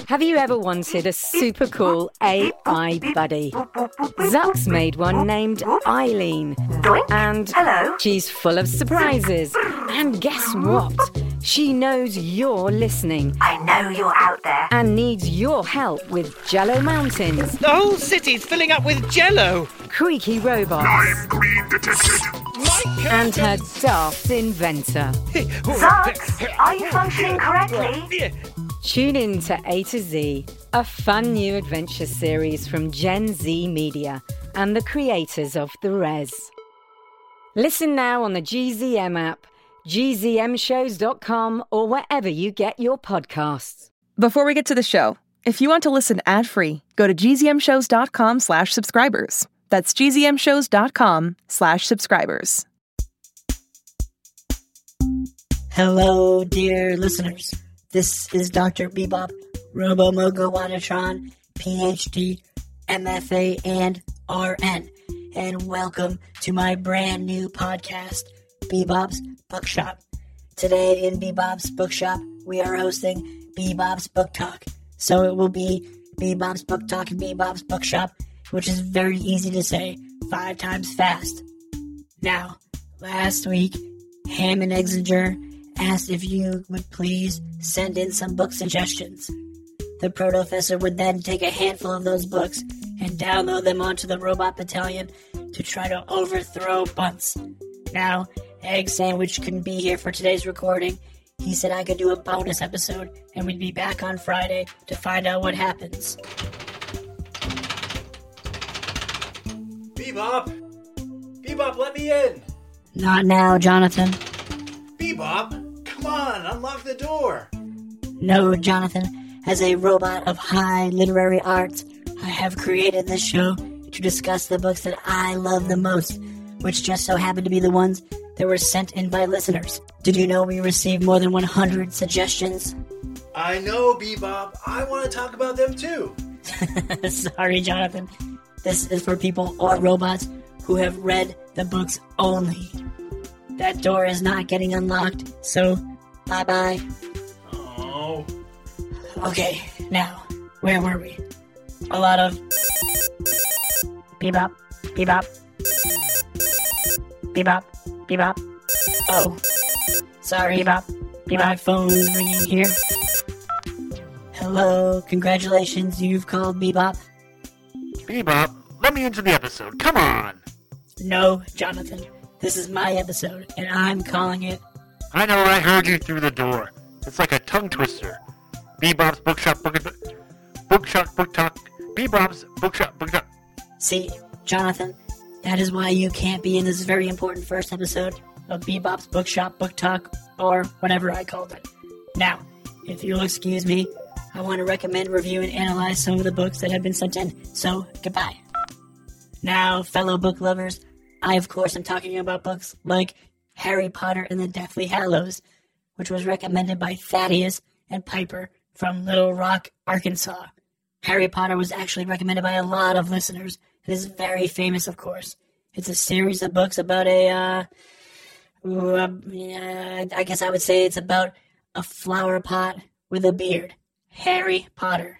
Have you ever wanted a super cool AI buddy? Zuck's made one named Eileen. And she's full of surprises. And guess what? She knows you're listening. I know you're out there. And needs your help with Jello Mountains. The whole city's filling up with Jello. Creaky robots. I'm green detected. And her daft inventor. Zucks, are you functioning correctly? Tune in to A to Z, a fun new adventure series from Gen Z Media and the creators of The Res. Listen now on the GZM app, gzmshows.com, or wherever you get your podcasts. Before we get to the show, if you want to listen ad-free, go to gzmshows.com/subscribers. That's gzmshows.com/subscribers. Hello, dear listeners. This is Dr. Bebop, Robomogo Watatron, PhD, MFA, and RN. And welcome to my brand new podcast, Bebop's Bookshop. Today in Bebop's Bookshop, we are hosting Bebop's Book Talk. So it will be Bebop's Book Talk and Bebop's Bookshop, which is very easy to say 5 times fast. Now, last week, Ham and Exinger asked if you would please send in some book suggestions. The Protofessor would then take a handful of those books and download them onto the Robot Battalion to try to overthrow Bunce. Now, Egg Sandwich couldn't be here for today's recording. He said I could do a bonus episode, and we'd be back on Friday to find out what happens. Bebop! Bebop, let me in! Not now, Jonathan. Bebop! Come on, unlock the door! No, Jonathan. As a robot of high literary arts, I have created this show to discuss the books that I love the most, which just so happen to be the ones that were sent in by listeners. Did you know we received more than 100 suggestions? I know, Bebop. I want to talk about them too. Sorry, Jonathan. This is for people or robots who have read the books only. That door is not getting unlocked, so bye-bye. Oh. Okay, now, where were we? A lot of Bebop, Bebop, Bebop, Bebop. Oh, sorry, Bebop. My phone's ringing here. Hello, congratulations, you've called Bebop. Bebop, let me into the episode. Come on. No, Jonathan. This is my episode, and I'm calling it. I know, I heard you through the door. It's like a tongue twister. Bebop's Bookshop, Bookshop, Book Talk. Bebop's Bookshop, Book Talk. See, Jonathan, that is why you can't be in this very important first episode of Bebop's Bookshop, Book Talk, or whatever I called it. Now, if you'll excuse me, I want to recommend, review, and analyze some of the books that have been sent in, so goodbye. Now, fellow book lovers, I, of course, am talking about books like Harry Potter and the Deathly Hallows, which was recommended by Thaddeus and Piper from Little Rock, Arkansas. Harry Potter was actually recommended by a lot of listeners. It is very famous, of course. It's a series of books about I guess I would say it's about a flower pot with a beard. Harry Potter.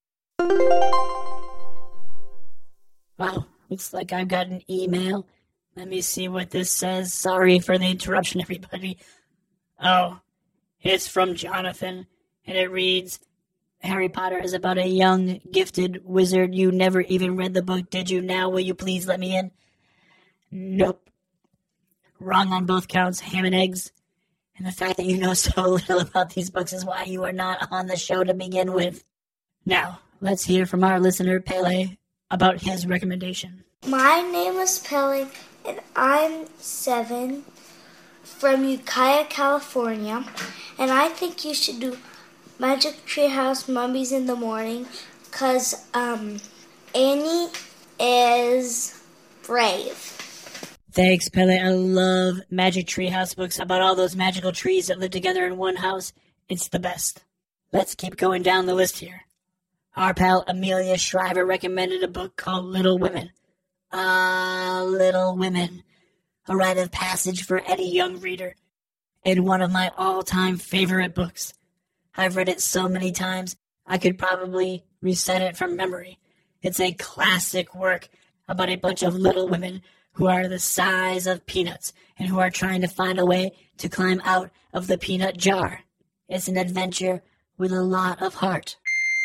Wow, looks like I've got an email. Let me see what this says. Sorry for the interruption, everybody. Oh, it's from Jonathan, and it reads, Harry Potter is about a young, gifted wizard. You never even read the book, did you? Now will you please let me in? Nope. Wrong on both counts, ham and eggs. And the fact that you know so little about these books is why you are not on the show to begin with. Now, let's hear from our listener, Pele, about his recommendation. My name is Pele, and I'm 7 from Ukiah, California. And I think you should do Magic Treehouse Mummies in the Morning, because Annie is brave. Thanks, Pele. I love Magic Treehouse books about all those magical trees that live together in one house. It's the best. Let's keep going down the list here. Our pal Amelia Shriver recommended a book called Little Women. Little Women. A rite of passage for any young reader. And one of my all-time favorite books. I've read it so many times, I could probably recite it from memory. It's a classic work about a bunch of little women who are the size of peanuts and who are trying to find a way to climb out of the peanut jar. It's an adventure with a lot of heart.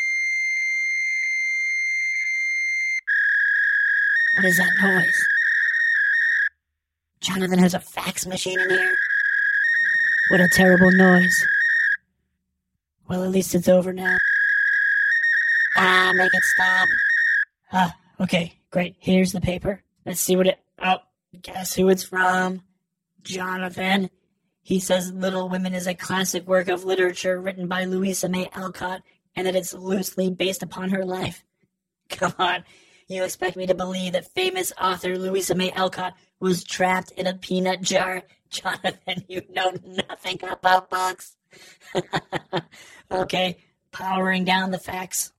What is that noise? Jonathan has a fax machine in here? What a terrible noise. Well, at least it's over now. Make it stop. Okay, great. Here's the paper. Let's see what it... Oh, guess who it's from? Jonathan. He says Little Women is a classic work of literature written by Louisa May Alcott and that it's loosely based upon her life. Come on. You expect me to believe that famous author Louisa May Alcott was trapped in a peanut jar? Jonathan, you know nothing about books. Okay, powering down the facts.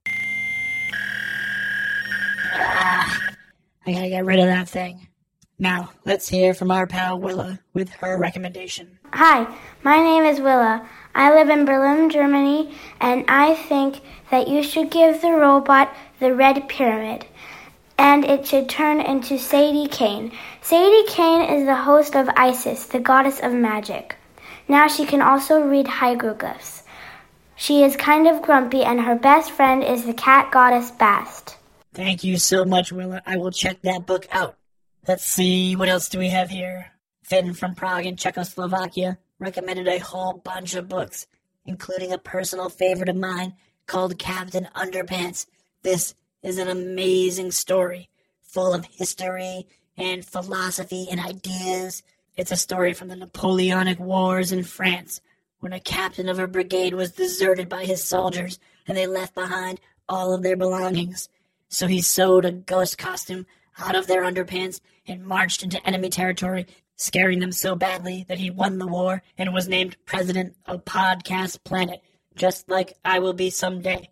I gotta get rid of that thing. Now, let's hear from our pal Willa with her recommendation. Hi, my name is Willa. I live in Berlin, Germany, and I think that you should give the robot the red pyramid. And it should turn into Sadie Kane. Sadie Kane is the host of Isis, the goddess of magic. Now she can also read hieroglyphs. She is kind of grumpy, and her best friend is the cat goddess Bast. Thank you so much, Willa. I will check that book out. Let's see, what else do we have here? Finn from Prague in Czechoslovakia recommended a whole bunch of books, including a personal favorite of mine called Captain Underpants. This is an amazing story, full of history and philosophy and ideas. It's a story from the Napoleonic Wars in France, when a captain of a brigade was deserted by his soldiers, and they left behind all of their belongings. So he sewed a ghost costume out of their underpants and marched into enemy territory, scaring them so badly that he won the war and was named president of Podcast Planet, just like I will be someday.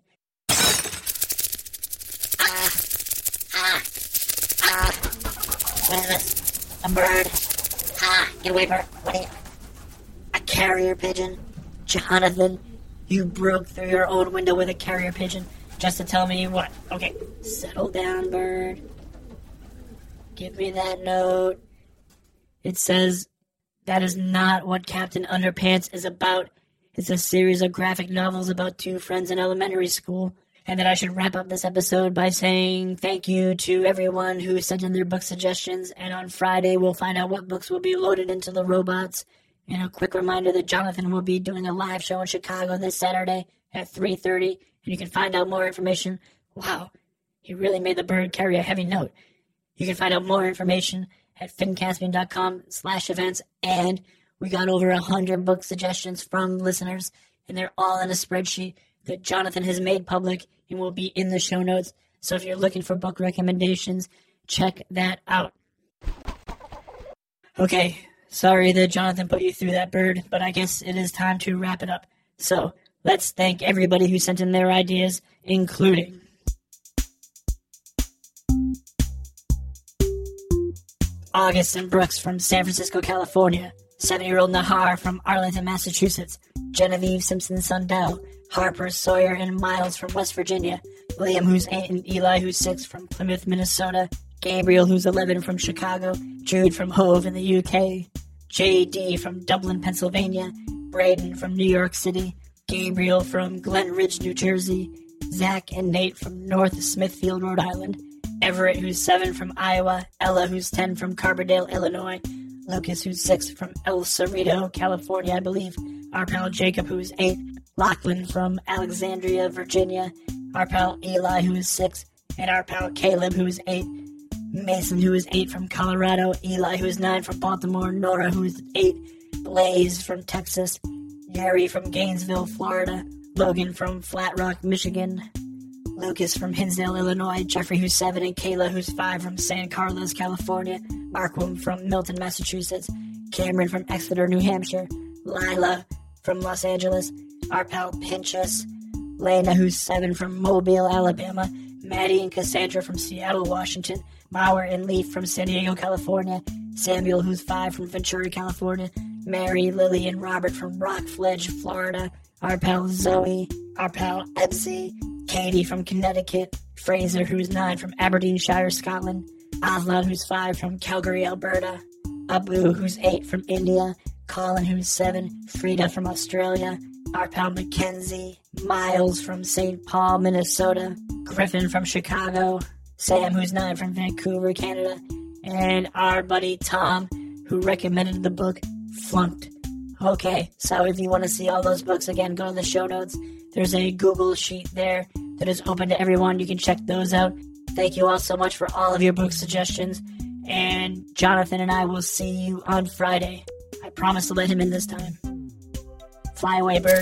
What is this? A bird? Get away from her. What are you? A carrier pigeon? Jonathan, you broke through your own window with a carrier pigeon just to tell me what? Okay, settle down, bird. Give me that note. It says, that is not what Captain Underpants is about. It's a series of graphic novels about two friends in elementary school. And that I should wrap up this episode by saying thank you to everyone who sent in their book suggestions. And on Friday, we'll find out what books will be loaded into the robots. And a quick reminder that Jonathan will be doing a live show in Chicago this Saturday at 3:30. And you can find out more information. Wow, he really made the bird carry a heavy note. You can find out more information at finncaspian.com/events. And we got over 100 book suggestions from listeners. And they're all in a spreadsheet that Jonathan has made public and will be in the show notes. So if you're looking for book recommendations, check that out. Okay, sorry that Jonathan put you through that, bird, but I guess it is time to wrap it up. So let's thank everybody who sent in their ideas, including Augustin Brooks from San Francisco, California, 7-year-old Nahar from Arlington, Massachusetts, Genevieve Simpson-Sundell, Harper, Sawyer, and Miles from West Virginia, William, who's 8, and Eli, who's 6, from Plymouth, Minnesota, Gabriel, who's 11, from Chicago, Jude from Hove in the UK, J.D. from Dublin, Pennsylvania, Braden from New York City, Gabriel from Glen Ridge, New Jersey, Zach and Nate from North Smithfield, Rhode Island, Everett, who's 7, from Iowa, Ella, who's 10, from Carbondale, Illinois, Lucas, who's 6, from El Cerrito, California, I believe, our pal Jacob, who's 8, Lachlan from Alexandria, Virginia, our pal Eli, who is 6, and our pal Caleb, who is 8, Mason, who is 8, from Colorado, Eli, who is 9, from Baltimore, Nora, who is 8, Blaze from Texas, Gary from Gainesville, Florida, Logan from Flat Rock, Michigan, Lucas from Hinsdale, Illinois, Jeffrey, who's 7, and Kayla, who's 5, from San Carlos, California, Markwim from Milton, Massachusetts, Cameron from Exeter, New Hampshire, Lila from Los Angeles, our pal Pinchas, Lena, who's 7, from Mobile, Alabama, Maddie and Cassandra from Seattle, Washington, Mauer and Leaf from San Diego, California, Samuel, who's 5, from Ventura, California, Mary, Lily, and Robert from Rockledge, Florida, our pal Zoe, our pal Epsy, Katie from Connecticut, Fraser, who's 9 from Aberdeenshire, Scotland, Aslan, who's 5 from Calgary, Alberta, Abu, who's 8 from India, Colin, who's 7, Frida from Australia, our pal Mackenzie, Miles from St. Paul, Minnesota, Griffin from Chicago, Sam, who's 9 from Vancouver, Canada, and our buddy Tom, who recommended the book Flunked. Okay, so if you want to see all those books again, go to the show notes. There's a Google sheet there that is open to everyone. You can check those out. Thank you all so much for all of your book suggestions. And Jonathan and I will see you on Friday. I promise to let him in this time. Fly away, bird.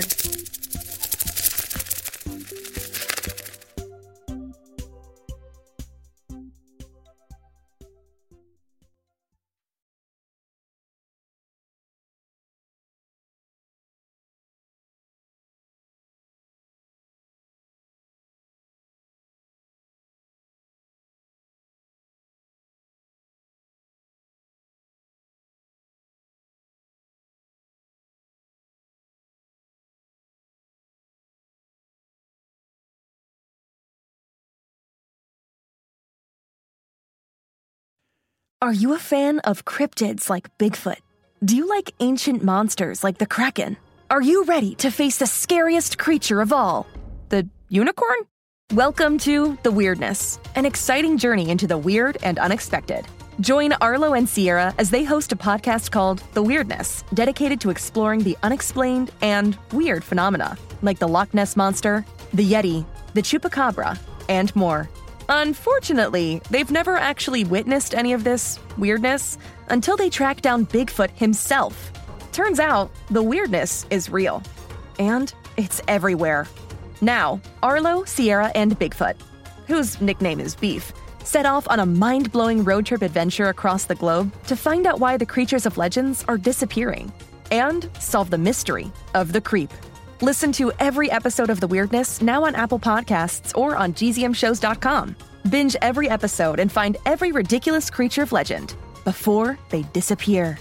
Are you a fan of cryptids like Bigfoot? Do you like ancient monsters like the Kraken? Are you ready to face the scariest creature of all, the unicorn? Welcome to The Weirdness, an exciting journey into the weird and unexpected. Join Arlo and Sierra as they host a podcast called The Weirdness, dedicated to exploring the unexplained and weird phenomena, like the Loch Ness Monster, the Yeti, the Chupacabra, and more. Unfortunately, they've never actually witnessed any of this weirdness until they track down Bigfoot himself. Turns out, the weirdness is real. And it's everywhere. Now, Arlo, Sierra, and Bigfoot, whose nickname is Beef, set off on a mind-blowing road trip adventure across the globe to find out why the creatures of legends are disappearing and solve the mystery of the creep. Listen to every episode of The Weirdness now on Apple Podcasts or on gzmshows.com. Binge every episode and find every ridiculous creature of legend before they disappear.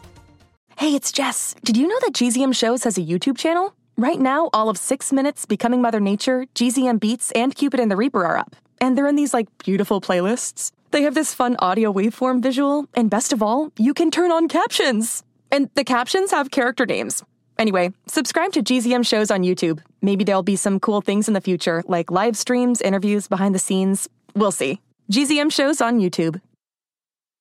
Hey, it's Jess. Did you know that GZM Shows has a YouTube channel? Right now, all of 6 Minutes, Becoming Mother Nature, GZM Beats, and Cupid and the Reaper are up. And they're in these, beautiful playlists. They have this fun audio waveform visual, and best of all, you can turn on captions. And the captions have character names. Anyway, subscribe to GZM Shows on YouTube. Maybe there'll be some cool things in the future, like live streams, interviews, behind the scenes. We'll see. GZM Shows on YouTube.